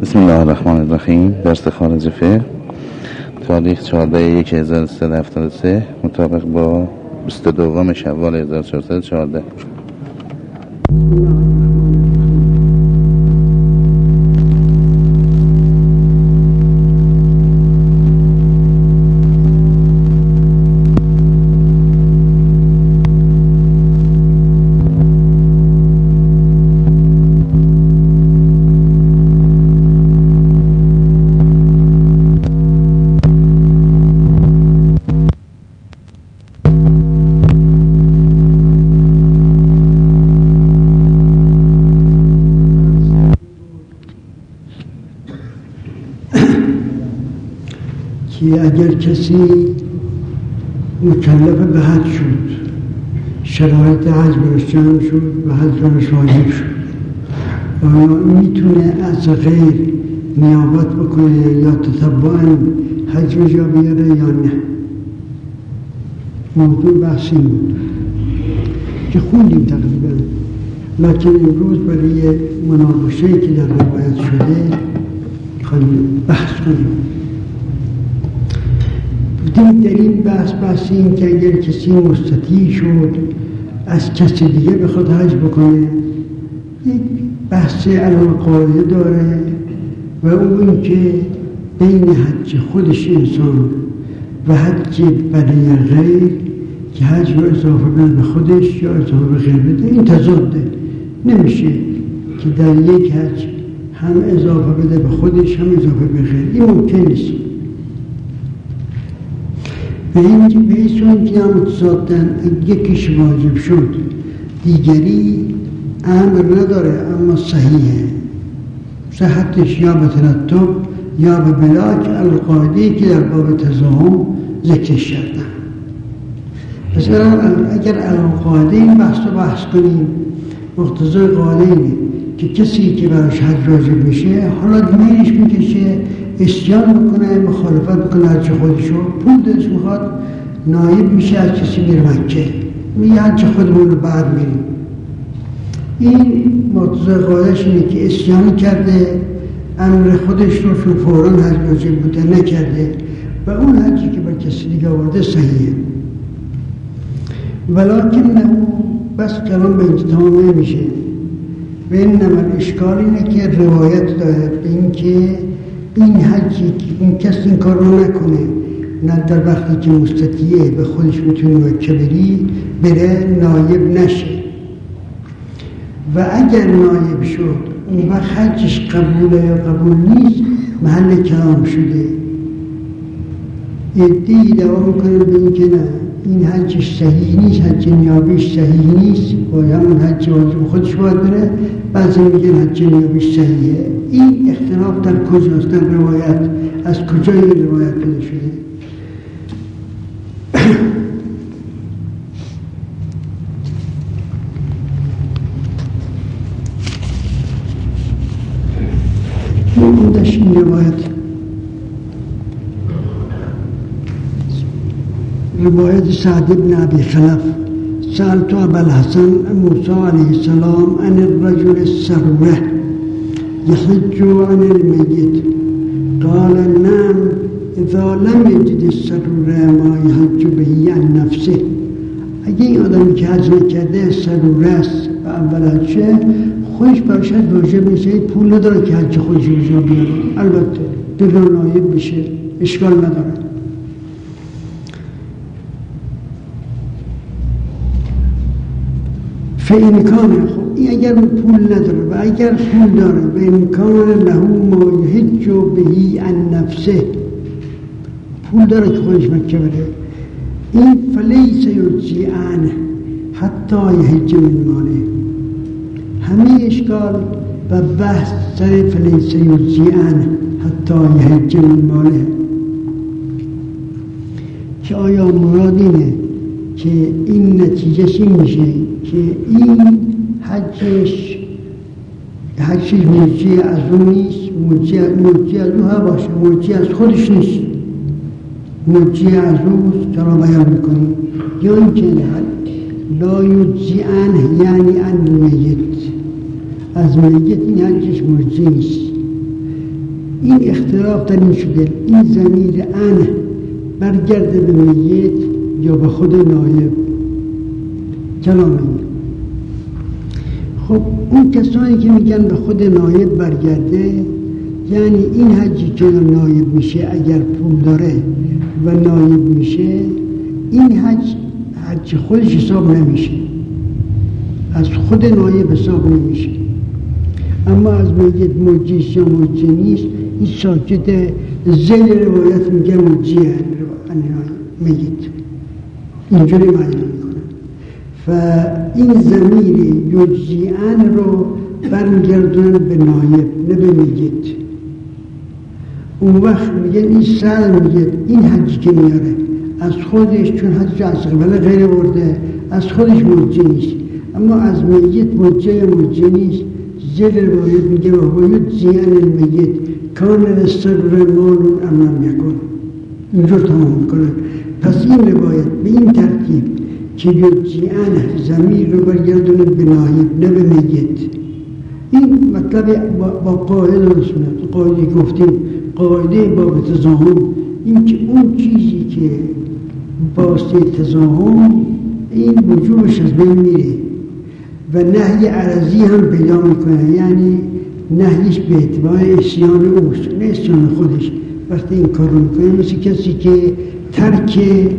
بسم الله الرحمن الرحیم. درس خارج فقه، تاریخ 14/1/1373 مطابق با 22 شوال 1414. اگر کسی مکلف به حج شد، شرایط حج براش جمع شد و حج براش واجب شد، آیا میتونه از غیر نیابت بکنه یا تتبعاً حج رو جا بیاره یا نه؟ موضوع بحثی بود که خوندیم تقریبا، لکن امروز برای مناقشه‌ای که در روایت شده خواهیم بحث کنیم. در این بحث این که اگر کسی مستطیع شد از کسی دیگه بخواد حج بکنه، یک بحث علامقایه داره و اون که بین حج خودش انسان و حج برای غیر که حج رو اضافه بده به خودش یا اضافه به غیر بده، این تضاده. نمیشه که در یک حج هم اضافه بده به خودش هم اضافه به غیر، این ممکن نیست. به این سوی که هم متصادن یکیش واجب شد دیگری امر نداره اما صحیحه، صحتش یا به ترتب یا به بلاک القاعده‌ای که در باب تزاحم ذکرش کردن. مثلا اگر القاعده این بحث کنیم، مقتضای قاعده اینه که کسی که براش حج واجب میشه حالا میلش میکشه اسیان بکنه، مخالفت بکنه حج خودشو، پول دلش میخواد نایب میشه از کسی میره مکه، میگه حج خودمون رو بعد میریم. این مقتضای قاعدهش اینه که اسیان کرده، امر خودش رو چون فوراً حج واجب بوده نکرده و اون حجی که بر کسی دیگه آورده صحیحه. ولکن نه بس کلام به اینجا تمام نمیشه و این نمال اشکال اینه که روایت داره به این که این حجی که این کس این کار رو نکنه، نه در وقتی که مستطیعه به خودش میتونه مکه بره نایب نشه و اگر نایب شد اون وقت حجش قبوله یا قبول نیست محل کلام شده. عده‌ای دعوا میکنه به این که نه این حجش صحیح نیست، حج نیابیش صحیح نیست، باید همون حج واجب خودش باید بره، بعضی میگن حج نیابیش صحیحه. این اختلاف در کجاست؟ در روایت از کجای این روایت پیدا شده؟ موندش این روایت سعد بن ابي خلف سألت ابا الحسن موسى عليه السلام عن الرجل السروه يحج عن الميت قال نعم اذا لم يجد السروه ما يحج به عن نفسه. اگه این آدمی که حج نکرده سروه است و اول حجه خودش برشد واجب میشه، پول نداره که حج خودش رو جا بیاره، البته در نایب بشه اشکال نداره. فإمکانه، خب این اگر پول نداره و اگر پول داره به امکان له ما یحج به عن نفسه، پول داره که خودش مکه بره، این فلیس یجزی عنه حتی یحج من ماله. همه اشکال و بحث سر فلیس یجزی عنه حتی یحج من ماله که آیا مراد اینه که این نتیجهش این میشه که این حجش مرجع از اون نیست، مرجع از اون ها باشه، مرجع از خودش نیست، مرجع از اون چرا بیان میکنیم، یا این که لا یجزی عنه یعنی عن میت، از میت این حجش مرجع نیست. این اختلاف در این شده این ضمیر ان برگرده به میت یا به خود نایب کلام. خب اون کسانی که میگن به خود نایب برگرده، یعنی این حجی که نایب میشه اگر پول داره و نایب میشه، این حج خودش حساب نمیشه، از خود نایب حساب نمیشه. اما از میت موجیست یا موجی نیست، این ساکت زیل روایت میگه موجیه میت، اینجوری معنی میکنه. و این ضمیر یجزیان رو برمیگردونن به نایب نه به میت. اون وقت میگن این سر میگه این حجی که میاره از خودش، چون حج از قبل غیر برده، از خودش موجی نیست، اما از میت موجی یا موجی نیست. زیر روایت میگه و یجزیان المیت کان للصبر مال ام لم یکن، اینجور تمام میکنن. پس این روایت به این ترتیب که یجزیان ضمیر رو برگردونه به نایب نه به میت، این مطلب با قاعده درست میاد. قاعده گفتیم قاعده باب تضاهم، این که اون چیزی که واسطه تضاهم این وجوبش از بین میره و نهی عرضی هم پیدا میکنه، یعنی نهیش به اعتبار اسیان اوست نه اسیان خودش. وقتی این کار رو میکنه مثل کسی که ترک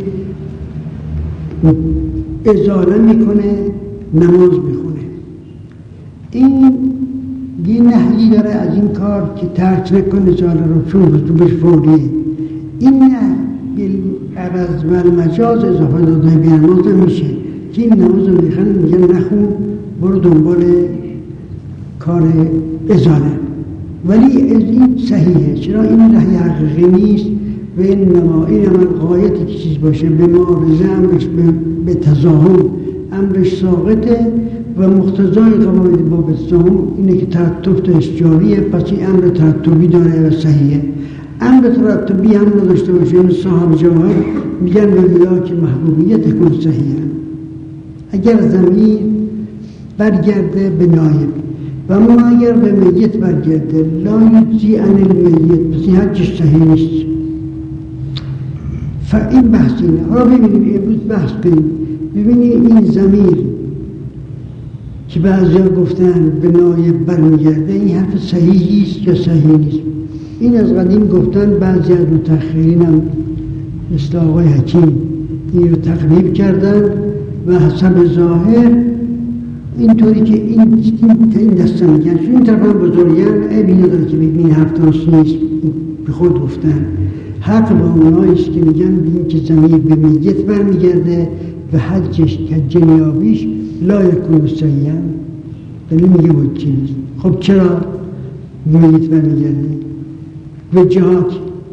ازاله میکنه نماز میخونه، این یه نهی داره از این کار که ترک نکنه ازاله رو، چون رسوبش فوریه. این نه بالعرض و المجاز اضافه داده به نماز میشه که این نماز رو میخوان میگن نخون برو دنبال کار ازاله، ولی این صحیحه. چرا این نهی حقیقی نیست و این عمل قایتی که چیز باشه به معارضه امرش به تضاهم امرش ساقطه و مقتضای قواعد باب تضاهم اینه که ترتب اشجاریه، پس این امر ترتبی داره و صحیحه. امر ترتبی هم نداشته باشه، این صاحب جواهر میگن به ملاک محبوبیت کن صحیحه. اگر ضمیر برگرده به نایب و اما اگر به میت برگرده لا یجزی عن المیت، پس این حجش صحیح نیست. این بحث اینه. حالا ببینیم امروز بحث کنیم، ببینیم این ضمیر که بعضیا گفتن به نایب برمیگرده این حرف صحیحی است یا صحیح نیست. این از قدیم گفتن، بعضی از متأخرین هم مثل آقای حکیم این رو تقریب کردن و حسب ظاهر اینطوری که این دسته میگن، چون این طرف هم بزرگن عیبی نداره که بگیم این حرف درست نیست، به خود گفتن. حق با اوناییست که میگن بگیم که ضمیر به میت برمیگرده و حجش که نیابیش لا یکون صحیحا، ولی میگه بود چی نیست. خب چرا به میت برمیگرده؟ وجهات.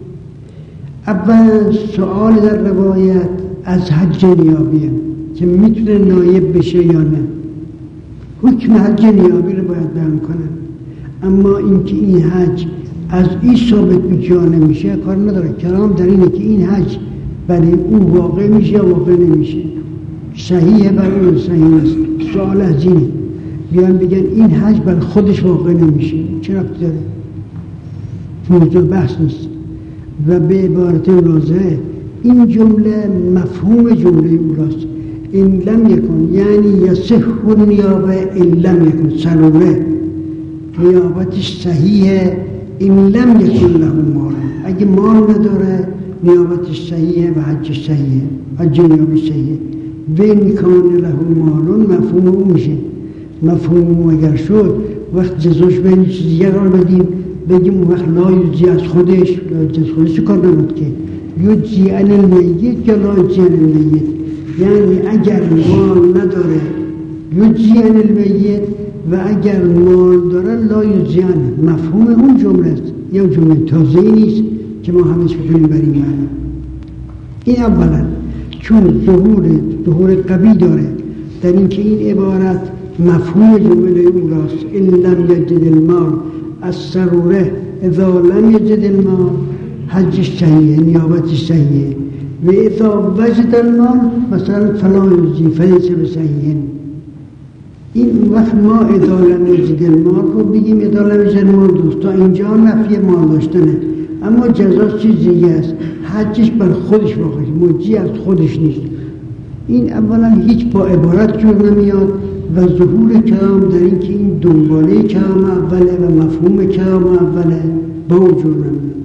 اول سؤال در روایت از حج نیابیه که میتونه نایب بشه یا نه. حکم حج نیابی رو باید بیان کنن، اما اینکه این حج از این ثابت میشه یا نمیشه کار نداره. کلام در اینه که این حج برای او واقع میشه یا واقع نمیشه، صحیحه برای اون صحیح نیست. سوال از اینه بیان بگن این حج برای خودش واقع نمیشه، چرا داره؟ موضوع بحث نیست. و به عبارت واضحه این جمله مفهوم جمله اولاست. این لم یکن یعنی یصح النیابه این لم یکن سروره، نیابتش صحیحه این لم یکن له مال، اگه مال نداره نیابتش صحیحه و حجش صحیحه، حج نیابی صحیحه. وین کان له مالون مفهوم اون میشه. مفهوم اگر شد وقت جزاش به این چیز دیگر رو بدیم، بگیم اون وقت لا یجزی از خودش، لا یجزی از خودش کار نبود که یجزی عن المیت یا لا یجزی عن المیت، یعنی اگر مال نداره یجزی عن المیت و اگر مال داره لا یجزی عن. مفهوم اون جمله است، یه جمله تازه‌ای نیست که ما همش بکنیم بر این معنی. این اولا چون ظهور قوی داره در این که این عبارت مفهوم جمله اولاست. این لم یجد المال از سروره اذا لم یجد المال حجش صحیحه، نیابتش صحیحه. و اذا وجد المال مثلا فلا یجزی فلیس بصحیحه. این وقت ما اداره نزد المال رو بگیم اداره نزد المال دوست تا اینجا نفی مال داشتنه، اما جزاش چیز دیگه است. حجش بر خودش واقعی موجی از خودش نیست. این اولا هیچ با عبارت جور نمیاد و ظهور کلام در این که این دنباله کلام اوله و مفهوم کلام اوله با اون جور نمیاد.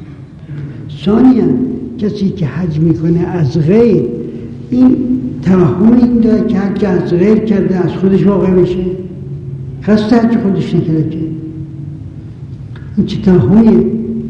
ثانیاً کسی که حج میکنه از غیر، این توهم این داره که حج از غیر کرده از خودش واقع بشه، خسته حج خودش نکرده که این چه توهمیه؟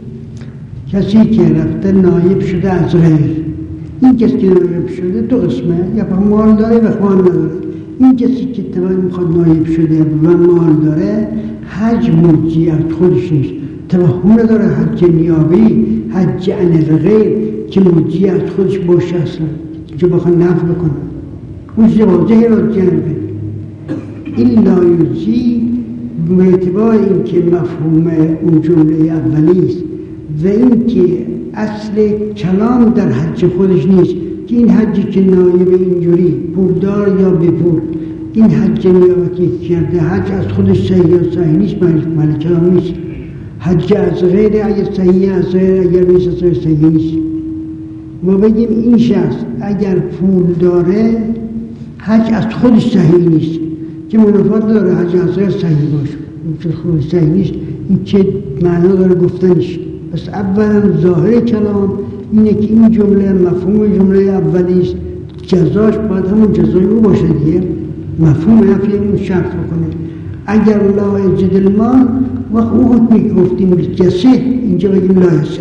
کسی که رفته نایب شده از غیر، این کسی که نایب شده دو قسمه، یا مال داره و خوان نداره. این کسی که میخواد نایب شده و مال داره حج موجی از خودش نیست، توهم نداره حج نیابی، حج عن الغیر که موجی از خودش باشه اصلا که بخواه نفع بکنه. اون واضحه را جنبه این لایوزی به اعتبار این که مفهوم اون جمله اولیست و این که اصل کلام در حج خودش نیست که این حجی که نایب اینجوری پولدار یا بپول، این حج نیابتی کرده حج از خودش صحیح یا صحیح نیست، مال کلام نیست. حج از غیر اگر صحیح از غیر اگر نیست صحیح نیست. ما بگیم این شخص اگر پول داره حج از خودش صحیح نیست که منافات داره حج از غیر صحیح باشه، این خودش صحیح نیست. این چه معنا داره گفتنش؟ پس اولا ظاهر کلام اینه که این جمله مفهوم جمله اولیست، جزاش باید همون جزای او باشه دیگه، مفهوم نفی اون شرط بکنه. اگر لا یجد المال وقت او حکمی گفتیم جسه اینجا بگیم لا یسه،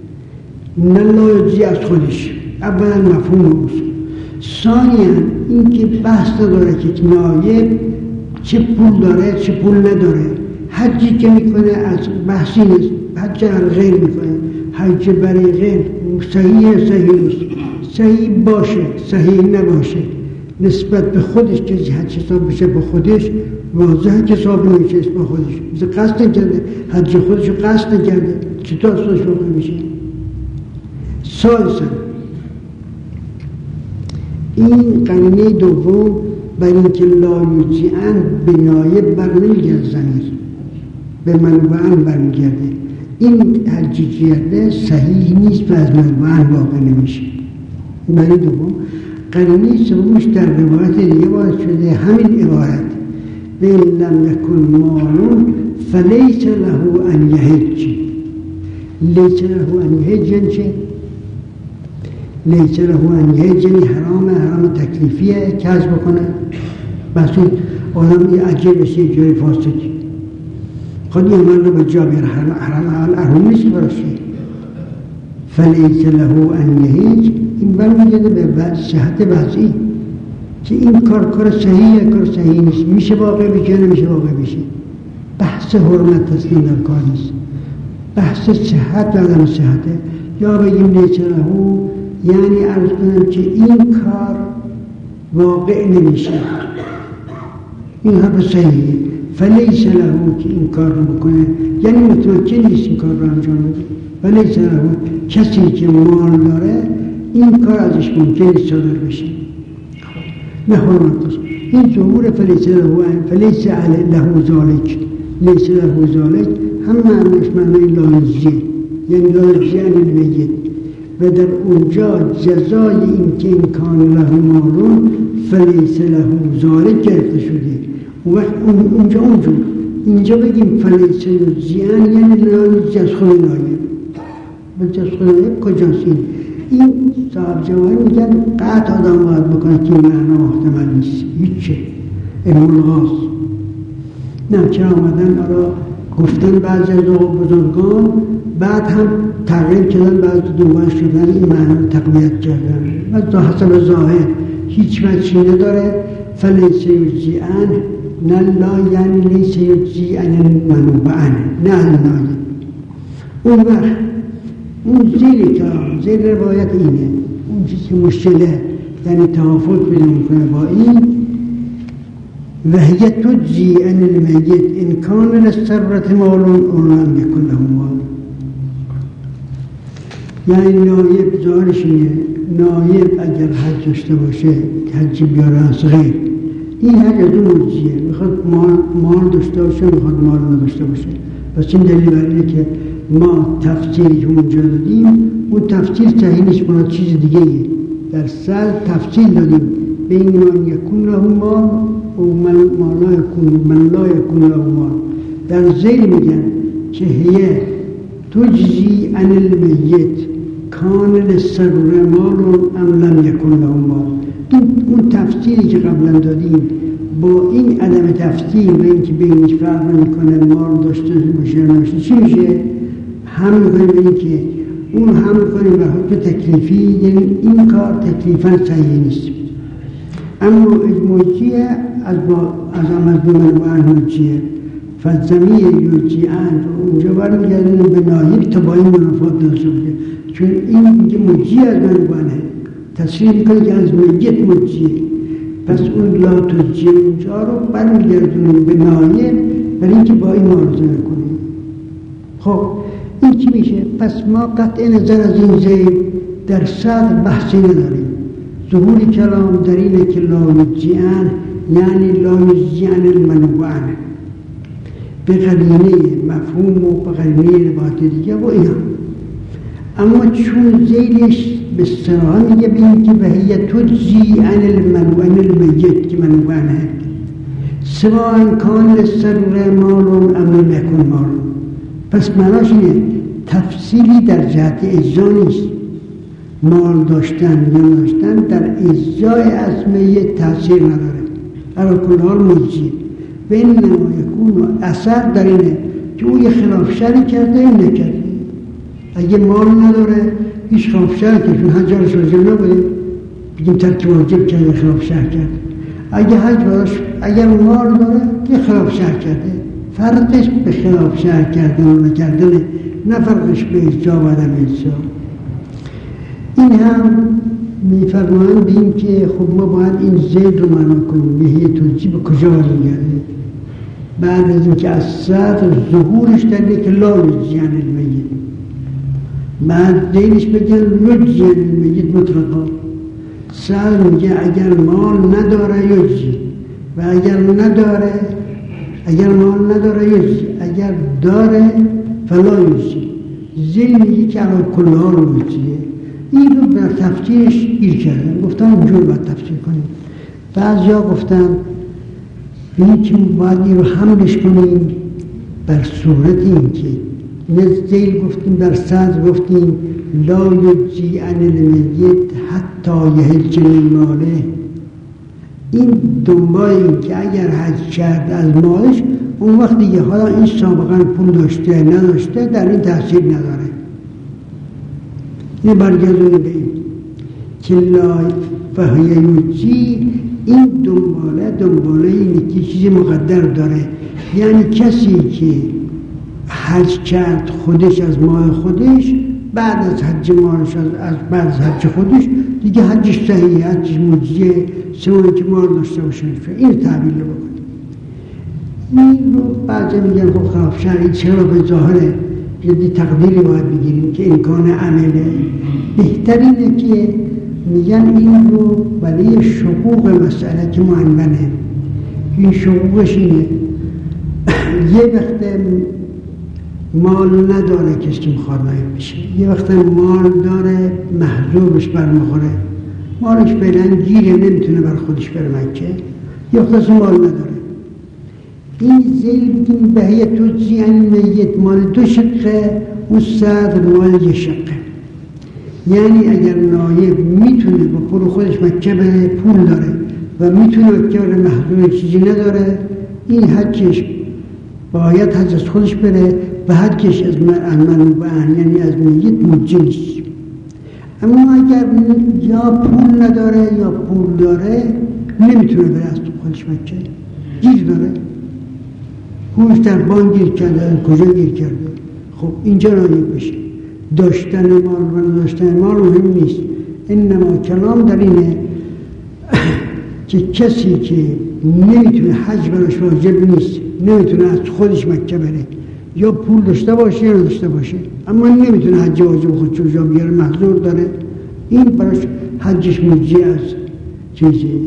نه لا یجزی از خودش، اولا مفهوم اوست. ثانیا این که بحث داره که نایب چه پول داره چه پول نداره، حجی که میکنه از بحثی نیست، حج غیر میکنه، حج برای غیر صحیح صحیح نیست، صحیح باشه صحیح نباشه نسبت به خودش که حج حساب بشه با خودش واضحه که حساب نمیشه با خودش، مثل قصد نکرده حج خودشو قصد نکرده چطور اصلاش واقع میشه. ثالثاً این قرینه دوم بر اینکه لا یجزی‌اً به نایب برمیگرد، زمیر به منبعاً برمیگرده، این حجی کرده صحیح نیست و از منبعاً واقع نمیشه. برای دوم قرینه سومش در روایت دیگه وارد شده همین عبارت به لم یکن مالون فلیس له ان یحج. لیس له ان یحج یعنی چه؟ لیس له ان یحج یعنی حرام تکلیفیه که حج بکنه. بس این آدم یه عجیب بشه یه جای فاسدی خود یه من رو به جا بیاره، حرام نیست برشه. فلیس له ان یحج این برمیگرده به صحت وضعی که این کار صحیحه کار صحیح نیست، میشه واقع بشه نمیشه واقع بشه. بحث حرمت هست در کار نیست، بحث صحت و عدم صحته. یا بگیم لیس له یعنی عرض کنم که این کار واقع نمیشه، این حرف صحیحه. فلیس له که این کار رو بکنه یعنی متمکن نیست این کار رو انجام بده. فلیس له کسی که مال داره این کار ازش ممکن نیست صادر بشه، نه حرمت است. این ظهور فلیس له ذالک، لیس له ذالک هم معنیش معنی لایزیه، یعنی لایزیه نمیگه و در اونجا جزای این که امکان له مالون فلیس له ذالک گرفته شده. و اونجا اینجا بگیم فلیس یجزی‌اً یعنی لایزی از خود نایب. بلکه از خود نایب کجاست؟ این صاحب جواهر میگن قطع آدم باید بکنه که این معنا محتمل نیست، هیچه ملغاست. نه چرا آمدن آرا گفتن بعضی از بزرگان بعد هم تغییر کردن، بعضی دوباره شدن این معنا تقویت کردن و حسب ظاهر هیچ وجهی نداره. فلیس یجزی‌اً نه لا یعنی لیس یجزی‌اً منوبعاً نه نایب. اون وقت اون زیر روایت اینه، اون چیزی که مشکله یعنی توافق پیدا میکنه با این و هی تجزی عن المیت ان کان للثروة مال او لم یکن له مال. یعنی نایب ظاهرش اینه، نایب اگر حج داشته باشه حج بیاره از غیر این حج از اون مجزیه، میخواد مال داشته باشه، میخواد مال نداشته باشه. پس این دلیل بر اینه که ما تفسیری که اونجا دادیم اون تفسیر صحیح نیست، باید چیز دیگه ایه. در سر تفسیر دادیم بین من یکون له مال و من لا یکون له مال. در ذیل میگن که هیه تجزی عن المیت کان للضرور مال ام لم یکن له مال. اون تفسیری که قبلا دادیم با این عدم تفسیر و اینکه بینش فرق نمیکنه مال داشته باشه نمیشه چی میشه؟ هم میکنیم به اینکه اون هم میکنیم به حکم تکلیفی، یعنی این کار تکلیفا صحیح نیست. اما مجزیه از مظلوم و مجزیه فالزمیه یوجیعن اونجا برمیگردیم به نایب تا با این منافات داشته باشه، چون این میگه مجزیه از منوانه تصریح میکنه که از میت مجزیه. پس اون لا تجزیه اونجا رو برمیگردیم به نایب برای اینکه با این معارضه نکنیم. خب این چی میشه؟ پس ما قطع نظر از این زیر در صدر بحثی نداریم. ظهور کلام در اینه که لا یجزیعن یعنی لا یجزیعن المنوعن به قرینه مفهوم و به قرینه روایت دیگه و اینا. اما چون زیرش به صراحه میگه بیم که بهیه تجزی عن المنوعن المیت که منوعنه سواء کان للضرور مال ام لم یکن مال. پس معناش اینه تفصیلی در جهت اجزا نیست، مال داشتن یا نداشتن در اجزای از میت تاثیر نداره، علی کل حال مجزیه. و این یکون اثر در اینه که او یه خلاف شرعی کرده این نکرده. اگه مال نداره هیچ خلاف شرعی که چون حجارش واجب نبوده بگیم ترک واجب کرده خلاف شرع کرده. اگه حج براش اگر مال داره یه خلاف شرع کرده. فرقش به خلاف شرع کردن و نکردن، نه فرقش به اجزا و عدم اجزا. این هم میفرمایند بیم که خب ما باید این زید رو معنا کنیم. بهیه توجیه به کجا برمیگرده؟ بعد از اینکه از صدر ظهورش داره که لا یجزی عن المیت، بعد دیلش بگن یجزی عن المیت مطلقا. صدر میگه اگر مال نداره یجزی و اگر مال نداره یجزی، اگر داره فلا یجزی. زیل میگه که علی کل حال یجزیه. این رو بر تفسیرش گیر کردن، گفتن اینجور باید تفسیر کنیم. بعضیا گفتن این که باید این رو حملش کنیم بر صورت این که نزدیل گفتیم در صدر گفتیم لا یجزی عن المیت حتی یحج من ماله. این دنبال این که اگر حج کرد از مالش اون وقت دیگه حالا این سابقا پول داشته نداشته در این تاثیر نداره. این برگردونه به این که لا فهیه یجزی، این دنباله اینه که چیزی مقدر داره. یعنی کسی که حج کرد خودش از مال خودش بعد از حج مالش بعد از حج خودش دیگه حجش صحیحه، حجش مجزیه، سوایی که مال داشته باشه. این تعبیر رو بکنیم. این رو بعضی میگن خب خلاف شرعی چرا به ظاهره جدی تقدیری باید بگیریم که امکان عمله. بهترینه که میگن این رو برای شقوق مسئله که معنونه. این شقوقش اینه یه وقت مال نداره کسی که مخواد نایب بشه، یه وقت مال داره محضوبش برمیخوره، مالش فعلا گیره نمیتونه بر خودش بره مکه، یه وقت مال نداره. این زیل بگیم بهیه تجزی عن المیت مال دو شقه و صدر مال یه شقه. یعنی اگر نایب میتونه با پول خودش مکه بره، پول داره و میتونه مکه بره، محضور چیزی نداره، این حجش باید حج از خودش بره و حجش از منوعن یعنی از میت مجزی نیست. اما اگر یا پول نداره یا پول داره نمیتونه بره از خودش مکه، گیر داره، پولش در بانک گیر کرده، کجا گیر کرده. خب اینجا نایب بشه. داشتن مال و نداشتن مال مهم نیست، انما کلام در اینه که کسی که نمیتونه حج براش واجب نیست، نمیتونه از خودش مکه بره، یا پول داشته باشه یا نداشته باشه، اما نمیتونه حج واجب خودش رو جا بیاره، محضور داره، این براش حجش مجزی از چیزی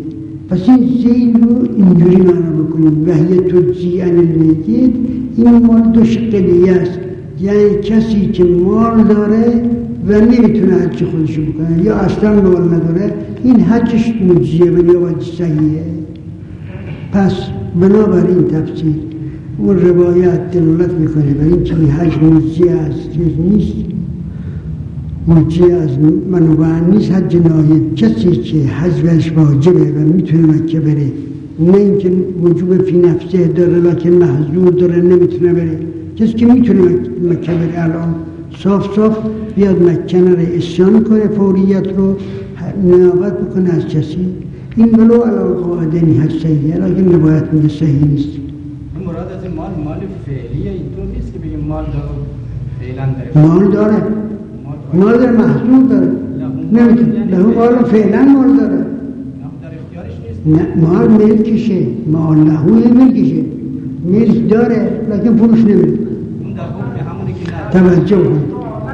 پس این زید رو اینجوری معنا بکنیم وحی تجزی عن المیت. این مال دو شقیه است، یعنی کسی که مال داره و نمیتونه حج خودشو بکنه یا اصلا مال نداره، این حجش مجزیه و نیابت صحیحه. پس بنابراین تفسیر اون روایت دلالت میکنه بر این که حج مجزی است، چیز نیست، مجزی از منوعن نیست. حج نایب کسی که حجش واجبه و میتونه مکه بره، نه اینکه وجوب فی نفسه داره لکن محظور داره نمیتونه بره. کسی که میتونه مکه بره الان صاف بیاد مکه نره، اسیان کنه فوریت رو نیابت بکنه از کسی، این ولو علی قاعده حج صحیحه، لیکن روایت میگه صحیح نیست. مراد از مال فعلیه، اینطور نیست که بگیم مال فعلا داره. مال داره محصول داره، نمیتونه له مال فعلا مال داره، در اختیارش نیست. نه مال ملکشه، مال لهوی ملکشه، ملک داره لیکن فروش نمیده. اون در حکم همونی که نه توجه کن.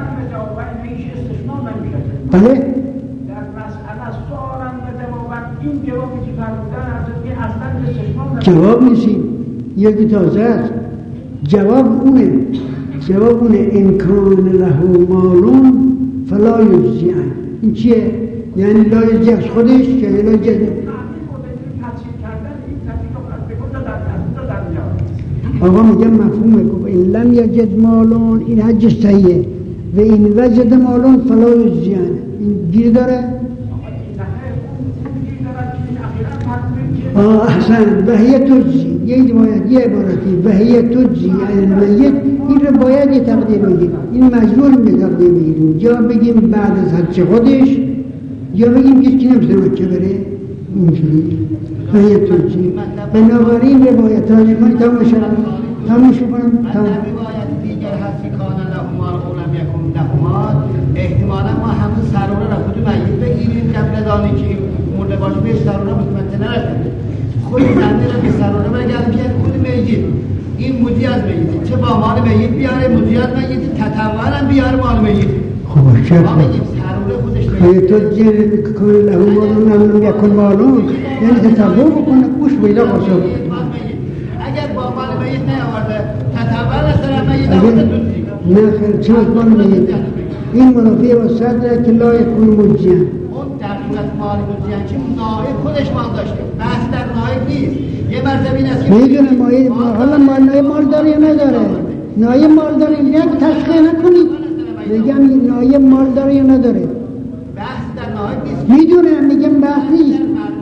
بله؟ در مسئله سوالم به جوابم این جوابی که فرمودن حضرت که اصلا استثناء جواب نیستیم، یکی تازه است. جواب اونه انکان له مالون فلا یجزی عنه. این چیه؟ یعنی لا یجزی از خودش که لا یجزی آقا میگم مفهومه که این لم یجد مالون این حجش صحیحه و این وجد مالون فلا یجزی عنه. این گیر داره؟ احسن. وحی تجزی یه روایت، یه عبارتی وحی تجزی عن المیت، این رو باید یه تقدیر بگیم، این مجبور به تقدیر بگیریم، یا بگیم بعد از حج خودش یا بگیم کسی نمیتونه مکه بره. اینجوری وحی تجزی. بنابراین روایت ها نکنی تموش کنم. روایت دیگر هست که کان لهما و لم یکن لهما، احتمالا ما همون سرونه را خود میت بگیریم قبل از آنی که مرده باشه بهش سرونه متمتع نرسیم، خود زنده را به سرونه بگرد بیاد خود میت، این مودی از میت چه با مال میت بیاره، مودی از میت تطوعا بیاره مال میت. خب چه ما بگیم سرونه خودش میت تو جن کان لهما و لم یکن مالون، یعنی تطوع بکنه گوش بیدا باشه. اگر با مال میت نیاورده تطوعا از سر میت آورده دوزی نه خیر چند مال میت این منافیه و صدره که لا یکون مجزیه. اون در صورت مال مجزیه که نائب خودش مال داشته، بحث در نائب نیست. یه مرتبه این است که میدونه حالا مال داره یا نداره، نایب مال داره، یک تشخیص نکنید میگم نایب مال داره یا نداره، بحث در نائب نیست. میدونه میگم بحث نیست،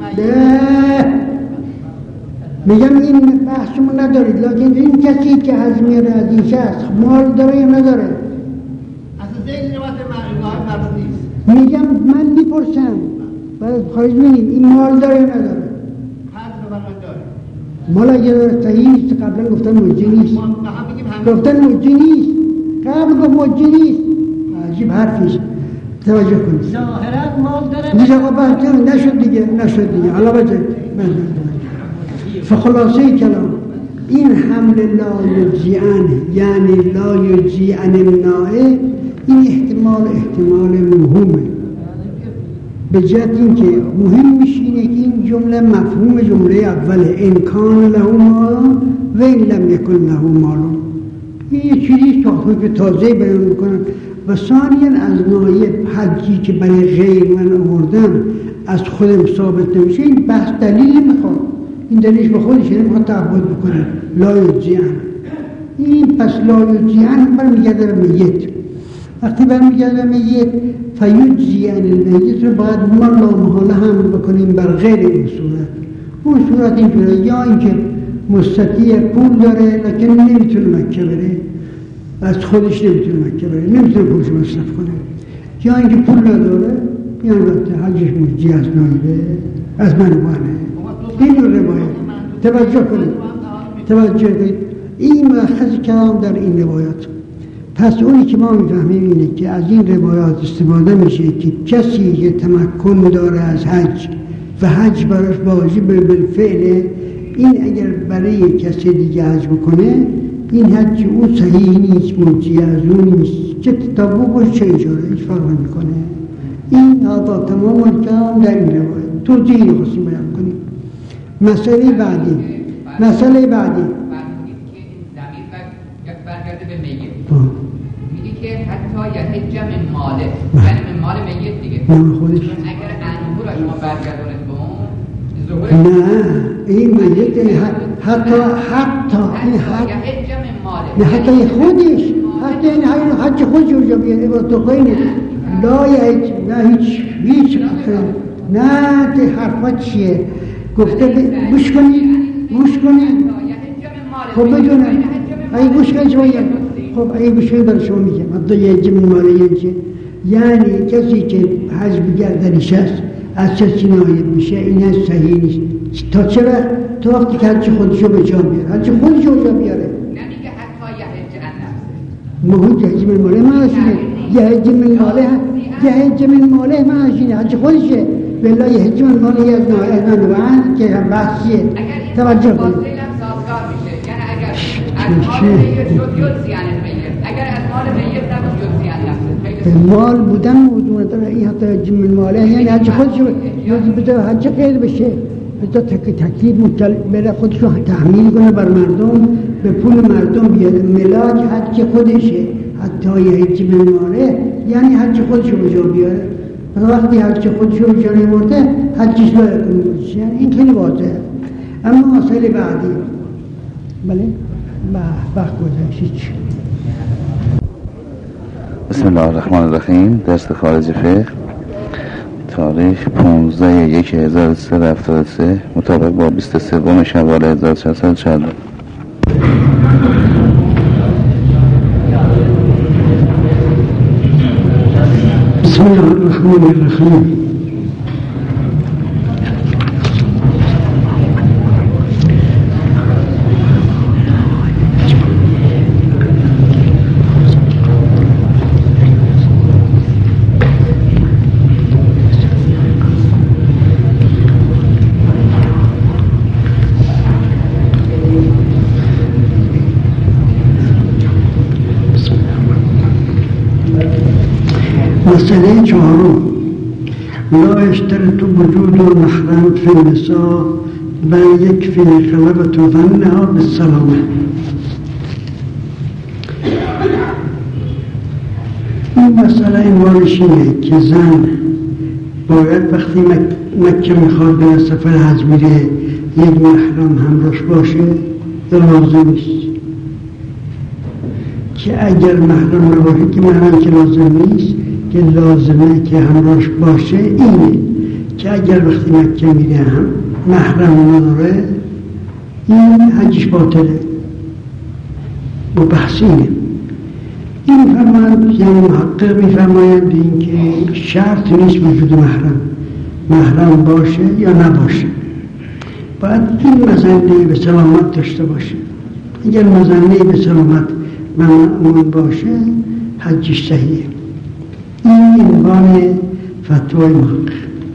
میگم این بحثمو ندارید، لیکن این کسی که از میره از این شخص مال داره یا نداره اصلا ذهن روایت نائب مربوط نیست. میگم من میپرسم بعد خواهید بینیم این مال داره یا نداره. حرف بفرمایید داره. مال اگه داره صحیح نیست، قبلا گفتن مجزی نیست، گفتن مجزی نیست، قبل گفت مجزی نیست. عجیب حرفیش، توجه کنید. ظاهرت مال داره میشه خب نشد دیگه علاوه جد فخلاصه کلام این حمل لا یجزی عنه یعنی لا یجزی عن النائب، این احتمال مهمه، به جهت این که مهم میشینه که این جمله مفهوم جمله اوله ان کان له مال و ان لم یکن له مال، این یه چیزی که تازه بیان میکنن. و ثانیاً از نایب حجی که برای غیر من آوردم از خودم ثابت نمیشه، این بحث دلیل میخواد، این دلیلش به خودش نمیخواد تعبد بکنه لا یجزی عنه. این پس لا یجزی عنه برمیگرده به میت، وقتی برمیگرده به میت فیجزی عن المیت رو باید ما لامحاله حمل بکنیم بر غیر این صورت. اون صورت اینجوره، یا اینکه مستطیع پول داره لکن نمیتونه مکه بره، از خودش نمیتونه مکه بره، نمیتونه پولش مصرف کنه، یا اینکه پول نداره، یا البته حجش مجزی از نایبه از منوانه. این دو روایت توجه کنید، این مأخذ کلام در این روایات. پس اونی که ما میفهمیم اینه که از این روایات استفاده میشه که کسی که تمکن داره از حج و حج براش واجب بالفعل، این اگر برای کسی دیگه حج بکنه این حج او صحیح نیست، مجزی از اون نیست، چه تطبق باشه چه اجاره هیچ فرق میکنه. این تمام کلام در این روایت توضیحی خواستیم بیان کنیم. مسئله بعدی فرمودید که این ضمیر برگرده به میت. میگه که حتی یحج من ماله، یعنی من مال میت دیگه. خودش اگر انبو را شما برگردونید به اون ظهور نه این میت حتی این یحج من ماله، نه حتی خودش حتی این حج خودش رو بیاره با تو قینه لا یحج نه هیچ نه ده حرفا چیه گفته گوش کنید خب بدونم اگه گوش کنید شما خب اگه گوش کنید برای شما میگم حتی یحج من ماله یعنی کسی که حج بگردنش هست از چه نایب میشه این از صحیح نیست تا چه وقت تو وقتی که حج خودشو به جا بیاره حج خودشو به جا بیاره نمیگه حتی یحج عن نفسه مهود یحج من ماله معاشینه یحج من ماله معاشینه حج خودشه بلا یحج من ماله از نایب من وعن که هم بحثیه توجه کنید سازگار میشه یعنی اگر از مال میت شد یجزی عن المیت، اگر از مال میت نبود یجزی عن نفسه. مال بودن موضوع نداره این حتی حج من ماله یعنی حج خودشو بده حج غیر بشه بده تکلیف بره خودشو تحمیل کنه بر مردم به پول مردم بیاره ملاک حج خودشه حتی یحج من ماله یعنی حج خودشو به جا بیاره وقتی حج خودشو به جا نمیارده حجش لایق نیست یعنی این خیلی واضحه. اما مسئله بعدی بله وقت گذشت. بسم الله الرحمن الرحیم. درس خارجی فقه تاریخ 15/1/1373 مطابق با 23 شوال 1414. بسم الله الرحمن الرحیم. مسئله چهارم لا اشترط وجود محرم فی النساء بل یکفی غلبة ظنها بالسلامه. این مسئله عنوانش اینه که زن باید وقتی مکه میخواد به سفر حج میره یک محرم همراهش باشه یا لازم نیست که اگر محرم نباشه که معنی که لازم نیست که لازمه که همراهش باشه اینه که اگر وقتی مکه میره هم محرم نداره این حجش باطله و بحث اینه. این فرمایند یعنی محقق میفرمایند این که شرط نیست وجود محرم باشه یا نباشه، باید این مظنه به سلامت داشته باشه. اگر مظنه به سلامت ممنون باشه حجش صحیحه. این عنوان فتوای محقق.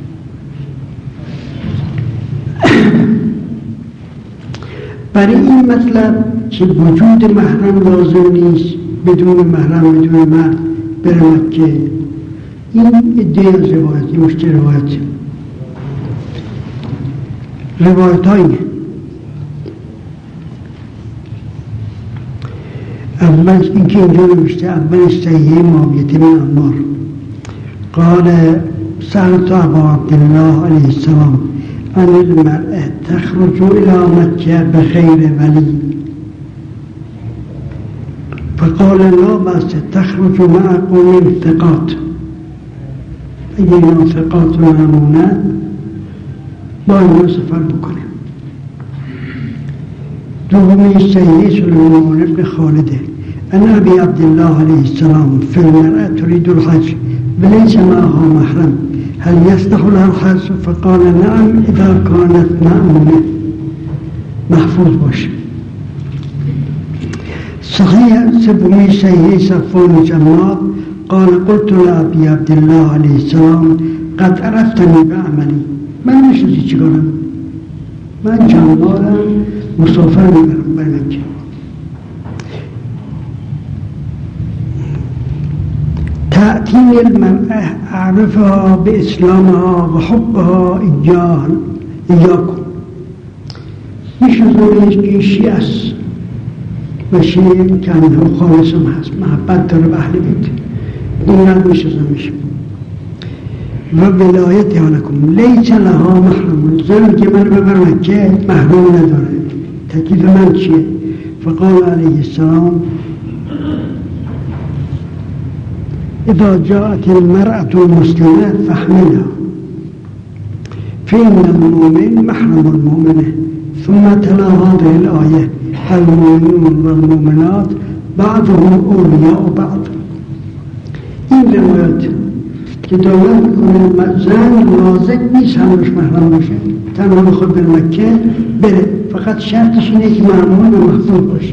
برای این مطلب که وجود محرم لازم نیست بدون محرم بدون مرد بره مکه، این ادعای از روایت، این مشکل روایت هایی اول اینکه اینجا نوشته اول صحیح معاویه بن عمار قال سألت ابا عبدالله علیه السلام عن المرأة تخرج الى مكة بغير ولي فقال لا بأس تخرج مع قوم ثقات، اگه اینا ثقات و نمونه با اینا سفر بکنه. دومی صحیح سلیمان بن خالده ان ابي عبد الله عليه السلام في المرأة تريد الحج وليس معها محرم هل يصلح لها الحج؟ فقال نعم اذا كانت مأمونة محفوظ باشه. صحيح سبمي صحيح صفوان جماعة قال قلت لأبي عبد الله عليه السلام قد عرفتني بعملي، من نشدی چی کنم؟ من جماعة مسافر میبرم برمکه. تأتيني المرأة أعرفها بإسلامها وحبها إياكم میشه زورش که شیعه است و شیعه که هم خالص هم هست، محبت داره به اهل بیت، دیگر میشه زمیشه و ولایت ها نکن لیس لها محرم. زن که من ببر مکه محرم نداره. تکلیف من چیه؟ فقال علیه السلام اذا جاءت المرأة المسلمة فاحملها فإن المؤمن محرم المؤمنة. ثم تلا هذه الآية المؤمنون والمؤمنات بعضهم أولياء بعض. این روایت که دولت میکنه زن لازم نیست همش محرم باشه، تنها بخواد به مکه بره، فقط شرطش اینه که معمول و محفوظ باشه.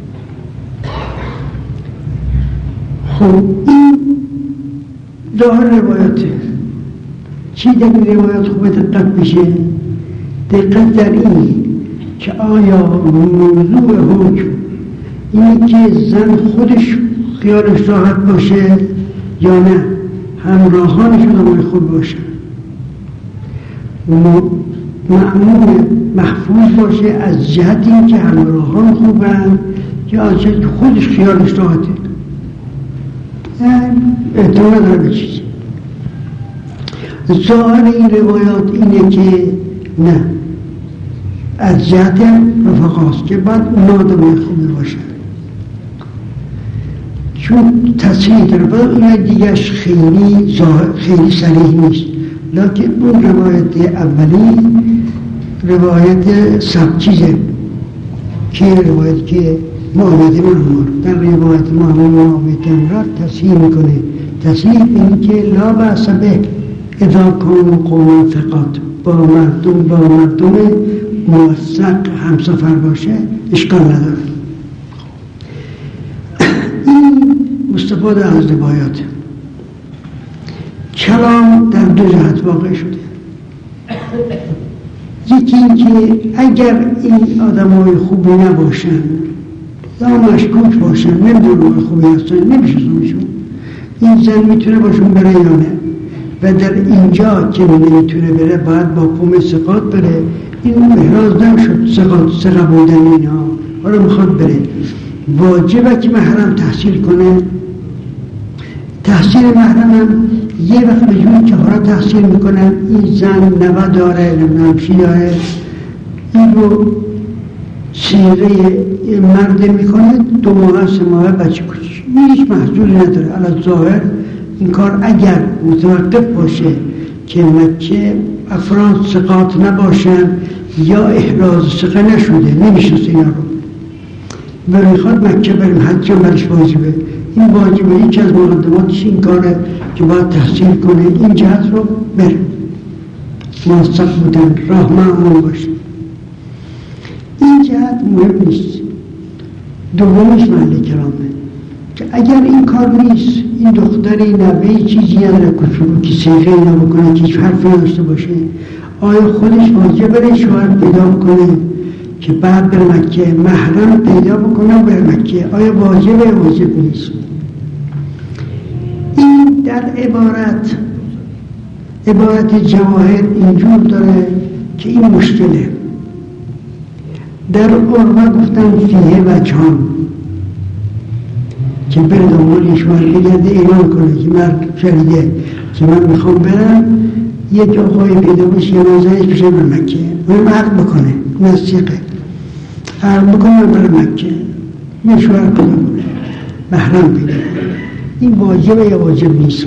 خب این ظاهر روایته. چی در این روایت خوب دقت بشه؟ دقت در این که آیا موضوع حکم اینه که زن خودش خیالش راحت باشه یا نه همراهانش آدمای خوب باشن، معمول محفوظ باشه از جهت این که همراهان خوبن یا از جهت که خودش خیالش راحته؟ احتمال داره به چیزی. ظاهر این روایات اینه که نه، از جهت رفقاست که بعد اونا آدمای خوبی باشن، چون تصریح داره باید این دیگرش خیلی صریح نیست. لیکن اون روایت اولی روایت سبچیزه که روایت که معاویت منهار در روایت معاویت امرار تصحیح میکنه. تصحیح اینه که لا بأس به اذا کانوا قوما ثقات، با مردم موثق همسفر باشه اشکال نداره. این مستفاده از روایات. کلام در دو جهت واقع شده. یکی این که اگر این آدمای خوبی نباشن یا مشکوک باشن، نمیدونم خوبی هستن، نمیشه زنشون، این زن میتونه باشون بره یا نه. و در اینجا که نمیتونه بره باید با قوم ثقات بره. این محراز نمیشد ثقه بودن اینا، حالا میخواد بره. واجبه که محرم تحصیل کنه. تحصیل محرم هم یه وقت به جوری که حالا تحصیل میکنن این زن نوه داره، نمیدونم چی داره، این رو سیره مرد میکنه، 2 ماه 3 ماه بچه کچی، هیچ محصولی نداره. علی ظاهر این کار اگر متوقف باشه که مکه افراد ثقات نباشن یا احراز ثقه نشده، نمیشنست اینا رو و میخواد مکه بریم، حج هم برش واجبه. این واجبه، یکی از مقدماتش این کاره که باید تحصیل کنه، این جهت رو بره، موثق بودن، راه معمول باشه. این جهت مهم نیست. دومیش محل کلامه که اگر این کار نیست، این دختری نوهی چیزی نداره کوچولو که سیغه اینا بکنه که هیچ حرفی نداشته باشه، آیا خودش واجب بره شوهر پیدا کنه که بعد بر مکه محرم پیدا بکنه و بر مکه؟ آیا واجبه؟ واجب نیست. این در عبارت جواهر اینجور داره که این مشکله. در عربه گفتن فیه وجهان که بره دنبال شوهر بگرده اعلان کنه که مرد شریده که من میخوام برم، یک آقای پیدا بشه یا نازنش بشه بر مکه، اونم عقد بکنه، نسیقه عقد بکنه بر مکه، یه شوهر پیدا کنه، محرم پیدا کنه. این واجبه یا واجب نیست؟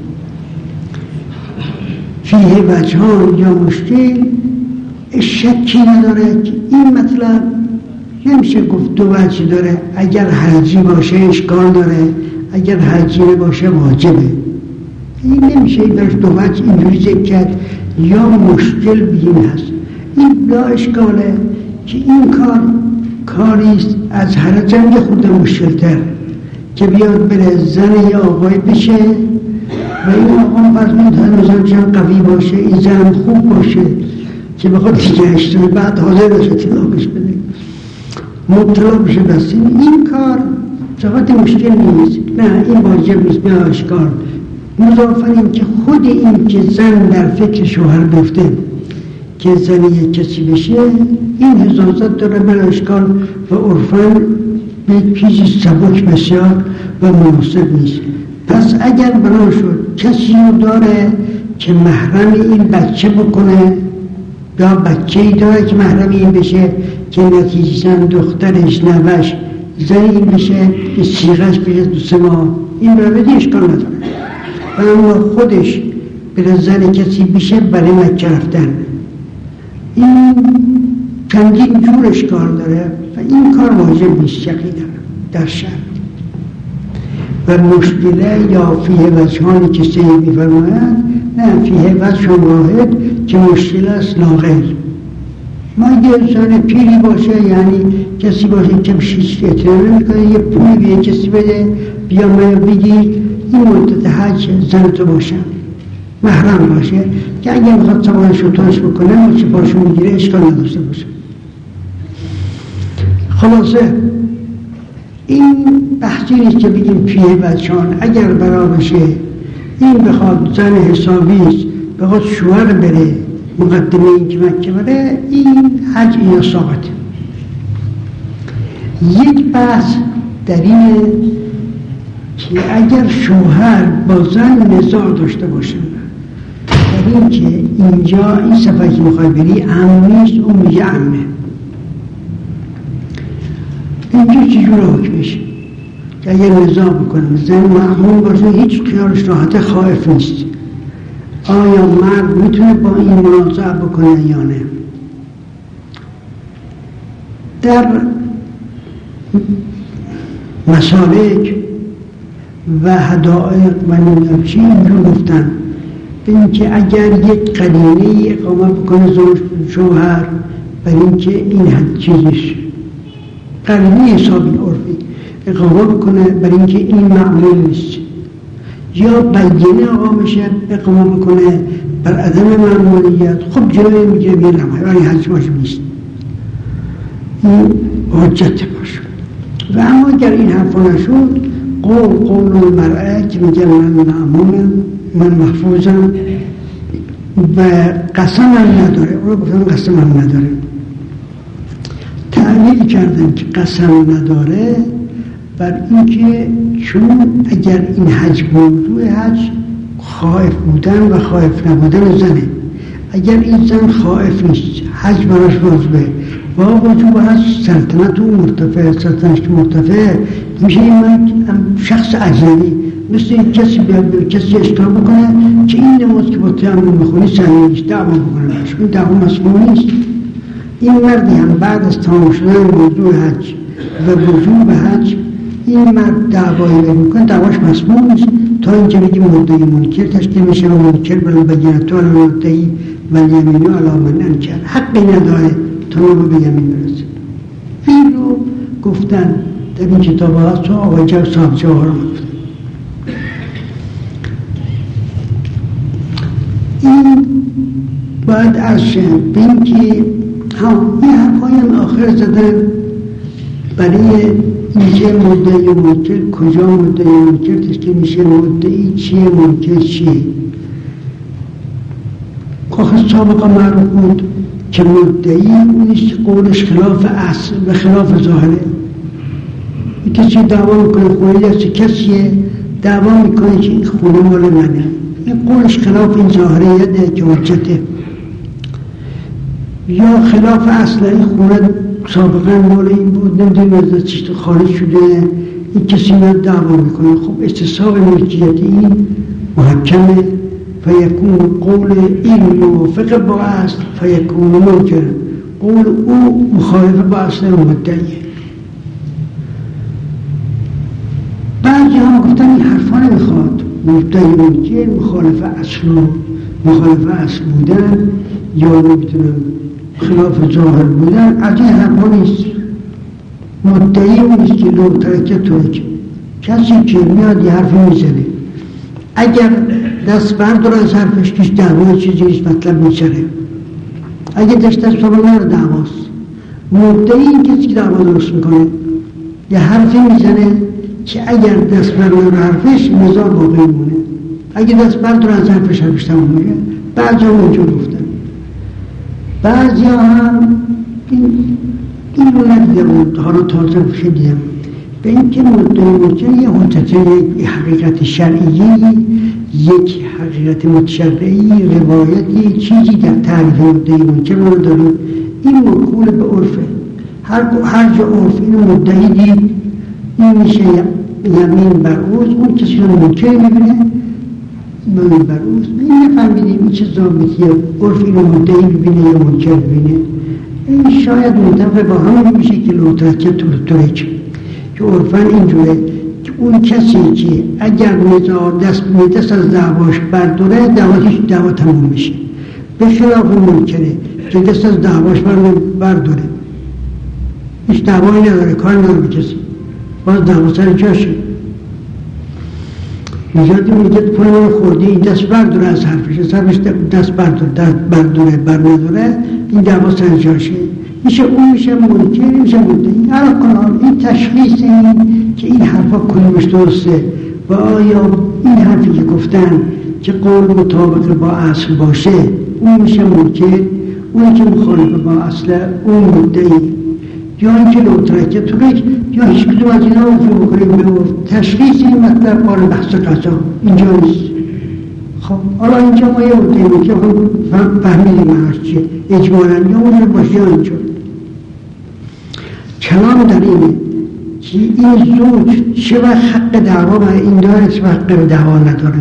فیه وجهان یا مشکل شکی نداره که این مطلب نمیشه گفت 2 وجه داره. اگر حجی باشه اشکال داره، اگر حجی باشه واجبه. این نمیشه این درش 2 وجه اینجوری ذکر کرد یا مشکل بین هست. این لا اشکاله که این کاریست از هر جنگ خود مشکلتر که بیاد بره زن یا آقای بشه و این آقا فرزمون هنوزم چند قوی باشه، این زن خوب باشه که بخواد دیگهش داره، بعد حاضر باشه طلاقش بده، مبتلا بشه. بس این کار فقط مشکل نیست، نه این واجب نیست، نه اشکال. مضافن این که خود این که زن در فکر شوهر گفته که زنی کسی بشه، این حساسات داره برای اشکال و عرفاً به چیزی سبک بسیار و مناسب نیست. پس اگر بنا شد کسی رو داره که محرم این بچه بکنه یا بچه‌ای داره که محرم این بشه که نتیجه‌اً دخترش نوش زنی این بشه که سیغش بشه 2 ماه، این رابطه اشکال نداره. و اما خودش به زن کسی بشه برای مکه رفتن، این چندین جور اشکال داره و این کار واجب نیست یقینا در شرع. و مشکله یا فیه وجهانی که سید می‌فرماید، نه فیه وجه واحد که مشکل است لا غیر. ما یه انسان پیری باشه، یعنی کسی باشه که هیچ اعتراض نمی‌کنه، یه پولی به کسی بده بیا من بگیر این مدت حج زن تو باشه، محرم باشه که اگه میخواد سوارش رو تاش بکنه و چه پاشو میگیره اشکال نداشته باشه. خلاصه این بحثی نیست که بگیم پیه بچان اگر برا بشه این بخواد زن حسابیست بخواد شوهر بره مقدمه این که مکه بره، این حج یا ثابته. یک بحث در اینه که اگر شوهر با زن نزاع داشته باشه در این که اینجا این صفحه که میخوای بری عم نیست، اون میگه عمه، اینجا چجور حکمش؟ که اگر نزاع بکنم زن معمول باشه هیچ خیالش راحته، خائف نیست آیا مرد میتونه با این منازعه بکنه یا نه. در مسالک و حدائق و نمیدونم اینجور گفتن به اینکه اگر یک قرینه اقامه بکنه شوهر بر اینکه این حد چیزش قرینه حسابی عرفی اقامه بکنه بر اینکه این معمول نیست، یا بینه اقامه اقامه بکنه بر عدم معمولیت، خب جلوی میگه بیرم ولی حج باشه نیست، این حجت باشه. و اما اگر این حرفا نشد قول المرأه که میگه من معمولم، من محفوظم و قسمم نداره، اون رو گفتم قسمم نداره، تعلیل کردم که قسم نداره بر اینکه چون اگر این حج موضوع حج خائف بودن و خائف نبودن زنه، اگر این زن خائف نیست حج براش واجبه با وجوب حج سلطنت و مرتفع، سلطنت مرتفع میشه این شخص اجنبی مثل این کسی بیاد به کسی اشکال بکنه که این نماز که با تیمم میخونی صحیح نیست، دعوا بکنه باشه، این دعوا مسئول نیست. این مردی هم بعد از تمام شدن موضوع حج و وجوب حج این مرد دعوایی میکنه، دعواش مسئول نیست تا اینکه بگیم مدعی منکر تشکیل میشه و منکر بالبینة علی المدعی و الیمین علی من انکر، حقی نداره تا نام به یمین برسه. این رو گفتن در این کتاب هست و آقای صاحب جواهر گفتن. این باید عرشه به این که این حرفای هم آخر زدن برای اینکه مدعی و منکر کجا مدعی و منکر تشکیل میشه، مدعی چیه منکر چیه. آخر سابقا معروف بود که مدعی نیست قولش خلاف اصل و خلاف ظاهره. کسی دعوا میکنه خونه دست کسیه، دعوا میکنه که این خونه مال منه، این قولش خلاف این ظاهریته که حجته، یا خلاف اصل این خونه سابقا مال این بود نمیدونیم از دستش خارج شده، این کسی من دعوا میکنه. خب استصحاب ملکیت این محکمه فیکون قول این موافق با اصل فیکون منکر، قول او مخالف با اصل مدعیه. بعضی هم گفتن این حرفا نمیخواد، مدعی منکر مخالف اصل و مخالف اصل بودن یا نمیتونم خلاف ظاهر بودن از این حرفا نیست. مدعی اون نیست که لو ترکه ترک، کسی که میاد یه حرفی میزنه اگر دست بردار از حرفش کش دعوای چیزی نیست مطلب میچره، اگر دست نره دعواست. مدعی این کسی که دعوا درست میکنه یه حرفی میزنه که اگر دست بردار حرفش نزاع باقی مونه، اگر دست بردار از حرفش تمام میشه. بعضی هم اونجا گفتن بعضی هم این رو ندیدم، حالا تازه دیدم به اینکه مدعی یه حجت، یک حقیقت شرعی، یک حقیقت متشرعی، روایتی، چیزی در تعریف مدعی منکر رو داریم. این مقول به عرفه، هر جا عرف اینو مدعی دید این میشه یمین بر اوز، اون کسی رو منکر میبینه یمین بر اوز. این نفهمیدیم این چه ضابطیه، عرف اینو مدعی ببینه یا منکر ببینه. این شاید منطبق با همون میشه که لوترکه تورتوریچ که عرفان اینجوره که اون کسی که اگر دست از دعواش برداره دعوا تموم میشه، به خلاف منکره که دست از دعواش برداره هیچ دعوایی نداره، کار نداره به کسی، باز دعوا سر جاشه. نجاتی میگه پول خوردی این دست برداره از حرفش دست برداره بر نداره، این دعوا سر جاشه، میشه اون میشه منکر، میشه مدعی. هر کنال این تشخیص این که این حرفا کدومش درسته و آیا این حرفی که گفتن که قول مطابق با اصل باشه اون میشه منکر، اون که مخالف با اصل اون مدعی، یا اینکه لوترکه تورک، یا هیچ کدوم از اینا رو فکر بکنیم به تشخیص این مطلب قابل بحث قضا اینجا نیست. خب حالا اینجا ما یه مدعی که فهمیدیم هرچیه اجمالاً یا اون باشه یا اینجا. کلام در اینه که این زوج چه وقت حق دعوا و این داره، چه وقت حق دعوا نداره.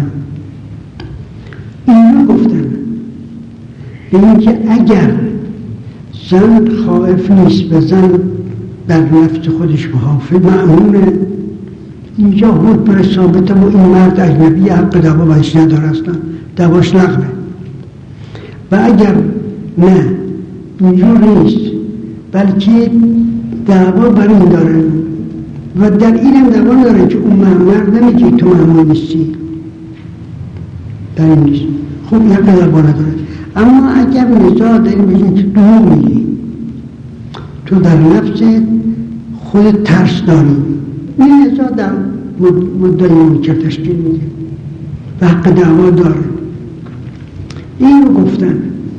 اینو گفتن به اینکه اگر زن خائف نیست و زن در نفس خودش محافظ معمونه، اینجا حد پر ثابته و این مرد اجنبی حق دعوا بهش نداره، اصلا دعواش لغوه. و اگر نه اینجور نیست بلکه دعوا بر این داره و در این هم دعوا داره که اون مرد نمیگه تو معمول نیستی، در این نیست، خب این حق دعوا نداره. اما اگر نزاع داریم بگیم که دروغ میگی، تو در نفس خود ترس داری، این نزاع در مدعی منکر تشکیل میده و حق دعوا داره. این رو گفتن.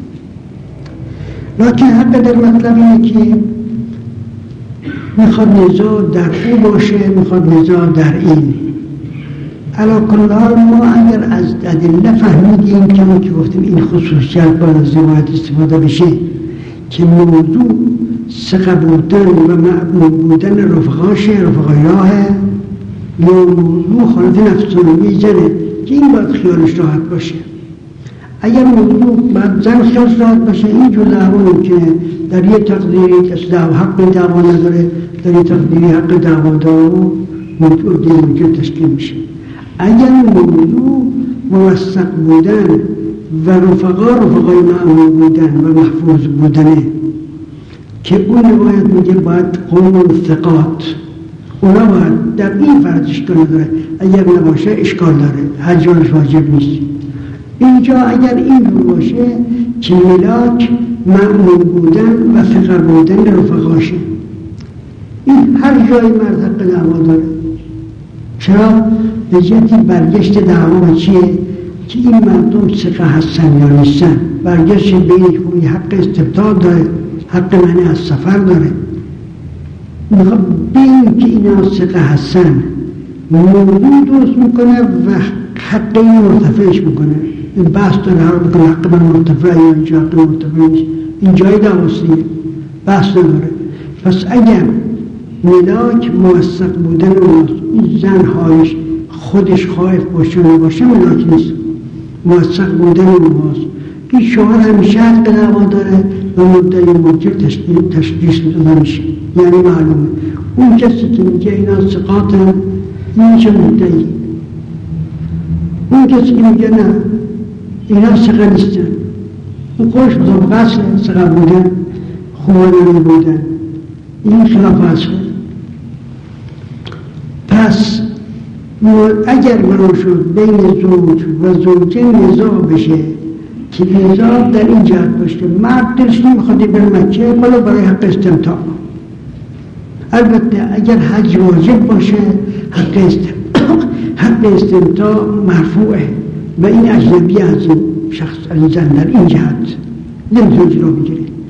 لکن حق در مطلب اینه که میخواد نزاع در او باشه، میخواد نزاع در این. علا کل حال ما اگر از ادله فهمیدیم که ما که گفتیم این خصوصیت باید از روایت استفاده بشه که موضوع ثقه بودن و معمول بودن رفقای راهه، یا موضوع خالف نفسانی زنه که این باید خیالش راحت باشه. اگر موضوع باید زن خیالش راحت باشه، این جور دعوا ممکنه در یه تقدیری کسی حق دعوا نداره، در یه تقدیری حق دعوا داره و موضوع تشکیل میشه. اگر موضوع موثق بودن و رفقای معمول بودن و محفوظ بودنه که اون روایت میگه باید قوم ثقات، اونا باید در این فرد اشکال نداره، اگر نباشه اشکال داره، حجرش واجب نیست. اینجا اگر این جور باشه که ملاک معمول بودن و فقر بودن رفقاشه، این هر جای مرد حق دعوا داره. چرا؟ به جهتی برگشت دعوا چیه؟ که این مردم ثقه هستن یا نیستن. برگشت به این حق استبداد داره، حق منع از سفر داره. به این که اینا ثقه هستن موضوع درست میکنه و حق این مرتفعش میکنه. این بحث داره هر بکنه حق من مرتفع یا اینجا حق مرتفع نیست، این جای دعواسیه، بحث داره. پس اگر ملاک موثق بودن این زن هایش خودش خائف باشه نباشه ملاک نیست، موثق بودن اونهاست. این شوهر همیشه حق دعوا داره و مدعی منکر تشخیص داده میشه. یعنی معلومه اون کسی که میگه اینا ثقاتن این چه مدعی، اون کسی که میگه نه اینا ثقه نیستن، اون خوش بزرگ اصل ثقه بودن خوانه بودن، این خلاف اصله. پس اگر قرار شد بین زوج و زوجه نزاع بشه که نزاع در این جهت باشه مرد دلش نمیخواد بره مکه ولی برای حق استمتاع، البته اگر حج واجب باشه حق استمتاع مرفوعه و این اجنبی از این شخص از زن در این جهت نمیتونه جلو بگیره.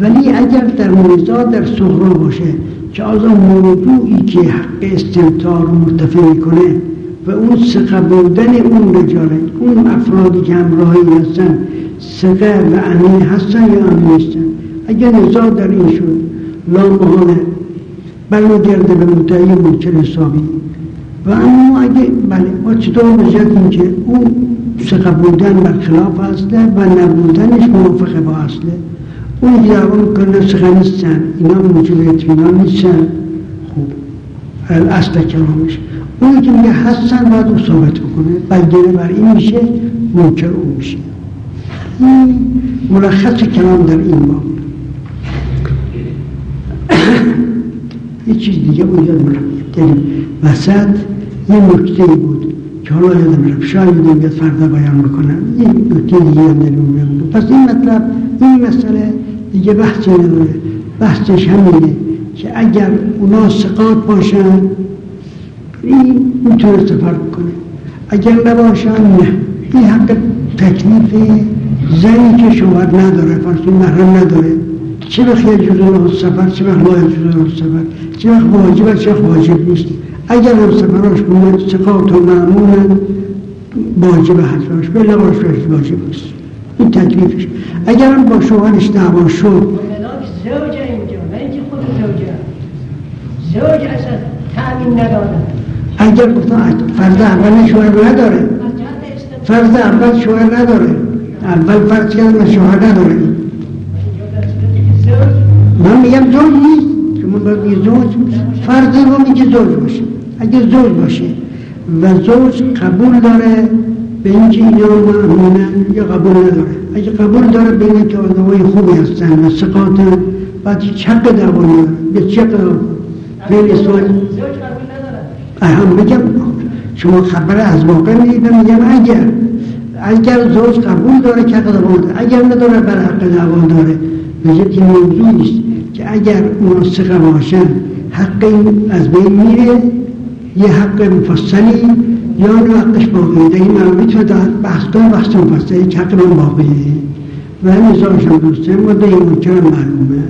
ولی اگر در موضوع در صغرا باشه که از اون موضوعی که حق استمتاع رو مرتفع میکنه و اون ثقه بودن اون رجاله، اون افرادی که همراهی هستن ثقه و امین هستن یا امین نیستن، اگر نزاع در این شد لامحاله برمیگرده به مدعی منکر حسابی. و اما اگه بله ما چطور بزدیم که اون ثقه بودن برخلاف اصله و نبودنش موافقه با اصله، اون دعوا میکنه ثقه نیستن، اینا موجب اطمینان نیستن، خوب اصل کلامش. اونی که میگه هستن باید او ثابت بکنه، بگیره بر این میشه منکر اون میشه. این ملخص کلام در این باب. یه چیز دیگه بود یادم رفت، در وسط یه نکته بود که حالا یادم رفت، شاید بیاد فردا بیان بکنم. یه نکته دیگه هم در اون بود. پس این مطلب، این مسئله دیگه بحثی نداره، بحثش همینه که اگر اونا ثقات باشن این میتونه سفر کنه، اگر نباشن نه. این حق تکلیف زنی که شوهر نداره، فرض محرم نداره، چه وقت یجوز له السفر، چه وقت لا یجوز له السفر، چه وقت واجبه چه وقت واجب نیست. اگر هم سفراش کنه ثقات و معمولن واجبه حتماش، بلا باش واجب نیست. این تکلیفش. اگر هم با شوهرش دعوا شد زوجه اینجا نه اینکه خود زوج اصلا تأمین نداره. اگر گفتن فرض اول شوهر نداره، فرض اول شوهر نداره، اول فرض کردن شوهر نداره. من میگم زوج نیست، شما باید بگید زوج، فرض رو میگه زوج باشه. اگر زوج باشه و زوج قبول داره به اینکه اینا معمولن یا قبول نداره، اگه قبول داره به اینکه آدمای خوبی هستن و ثقاتن، بعد هیچ حق دعوا نداره. به چه قرار به سوال هم بگم شما خبر از واقع میدید، میگم اگر زوج قبول داره که حق دعوا داره، اگر نداره بر حق دعوا داره. بجد این موضوع نیست که اگر اونا ثقه باشن حق این از بین میره، یه حق مفصلی یا نه حقش باقیه. در این مرابط و بحث مفصلی یک حق من باقیه و نزاعش هم درسته، مدعی منکر معلومه.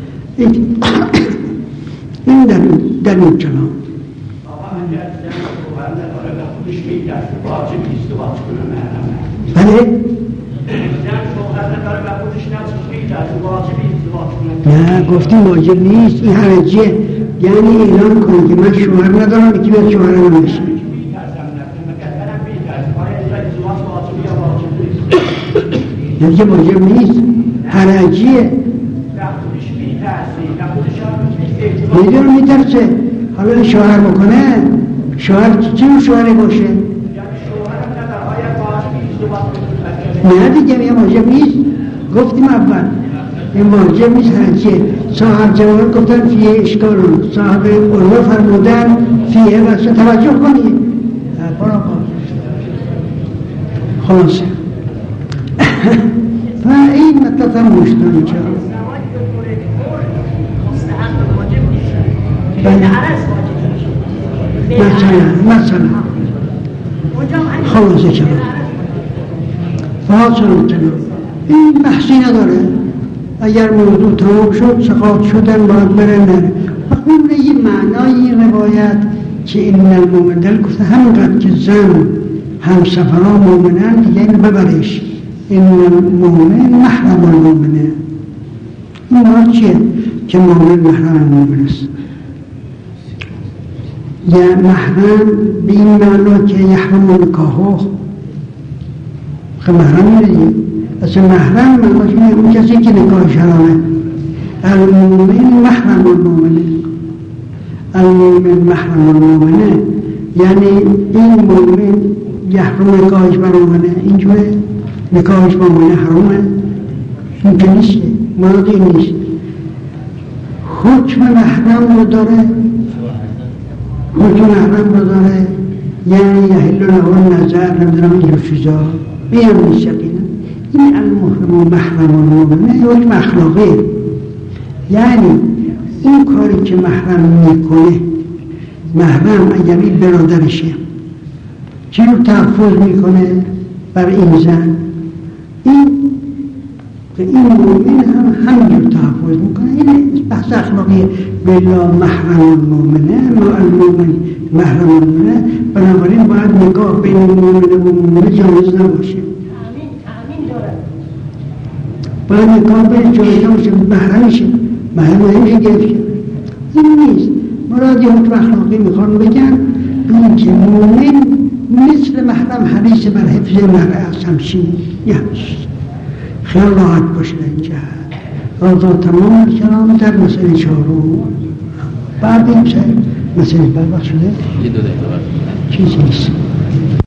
این در این کلام بله؟ نه گفتیم واجب نیست، این حرجیه. یعنی اعلان کنه که من شوهر ندارم، یکی باید شوهر من بشه. یعنی که واجب نیست، حرجیه. میدون میترسه حالا شوهر بکنه، شوهر چه شوهری باشه؟ نه دیگه میگه واجب نیست. گفتیم اول این واجب نیست، حرجیه. صاحب جواب گفتن فیه اشکالون، صاحب علمه فرمودن فیه بسه. توجه کنید خلاصه و این مطلب هم مشتانی چه مثلا خلاصه چه فاصل کنم. این بحثی نداره. اگر موضوع تمام شد سقاط شدن باید بره نره. و اون یه معنای روایت که این المومن دل گفته همونقدر که زن هم سفرها مومنن دیگه این ببرش. این المومن محرم المومنه. این مراد چیه؟ که مومن محرم المومن است. یا محرم به این معنا که یحرم نکاحه خب محرم نیست. اصلا محرم معناش اون کسی که نکاحش حرامه. المومن محرم المومنه. المومن محرم المومنه یعنی این مومن یحرم نکاحش بر مومنه. اینجوره نکاحش با مومنه حرامه. این که نیست، مراد این نیست. حکم محرم رو داره، حکم محرم رو داره، یعنی یحل له النظر نمیدونم اینجور چیزا بیان نیست. این المحرم محرم المومنه یک اخلاقی، یعنی این کاری که محرم میکنه، محرم اگر این برادرشه چی رو تحفظ میکنه بر این زن، این که این مومن هم همینجور تحفظ میکنه. این بحث اخلاقی بلا محرم المومنه ما المومن محرم المومنه، بنابراین باید نگاه بین مومن و مومن جایز نباشه. تأمین داره. باید نگاه بین جایز نباشه، محرمشه، محرمشه گرفت. این نیست. مرادی حکم اخلاقی میخوان بگن این که مومن مثل محرم حریص بر حفظ مرعه از همشین یه همشین خیال راحت باشه در این جهت. آزاد تمام کلام در مسئله چهارم. بعد این مسئله بربخ شده؟ چیزی نیست.